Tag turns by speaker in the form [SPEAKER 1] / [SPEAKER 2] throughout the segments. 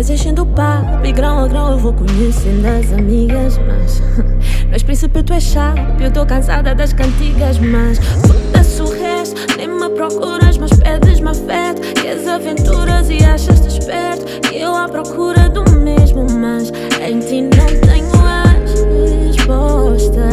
[SPEAKER 1] Vais enchendo o papo e grão a grão eu vou conhecendo as amigas. Mas não és príncipe, tu és chato, eu tô cansada das cantigas. Mas foda-se o resto, nem me procuras, mas pedes-me afeto. Queres aventuras e achas-te esperto, e eu à procura do mesmo. Mas em ti não tenho as respostas,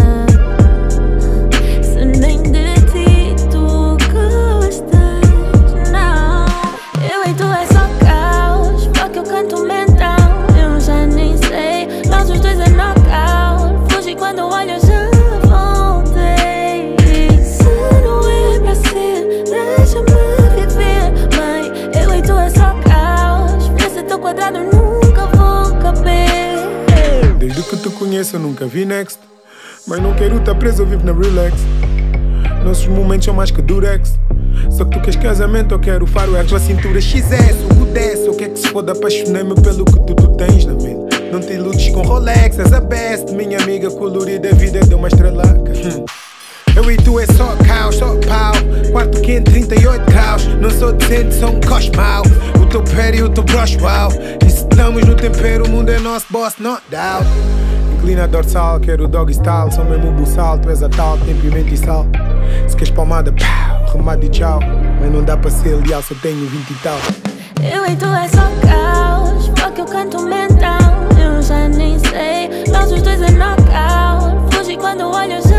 [SPEAKER 1] se nem de ti tu gostas. Não, eu e tu é só caos. Fuck, eu canto mental, eu já nem sei. Nós os dois é knockout. Fugi quando olho, eu já voltei. Se não é pra ser, deixa-me viver. Mãe, eu e tu é só caos. Vê se teu quadrado nunca vou caber.
[SPEAKER 2] Desde que te conheço eu nunca vi next, mas não quero estar preso, eu vivo na relax. Nossos momentos são mais que durex. Só que tu queres casamento, eu quero faro. É a tua cintura XS, o desce. Eu quero que se foda, apaixonei-me pelo que tu tens na mente. Não te iludes com Rolex, és a best. Minha amiga colorida, a vida deu uma estrelaca. Eu e tu é só caos, só pau. Quarto quente, 38 graus. Não sou decente, sou um cosmau. O teu pé e o teu broche, uau. E se estamos no tempero, o mundo é nosso boss, not doubt. Inclina a dorsal, quero doggy style. Sou mesmo o buçal, tu és a tal, tem pimenta e sal. Se queres palmada, pau, remado e tchau. Mas não dá para ser leal, só tenho 20 e tal.
[SPEAKER 1] Eu e tu é só caos. Fuck, eu canto mental, eu já nem sei. Nós os dois é knockout. Fugi quando olho,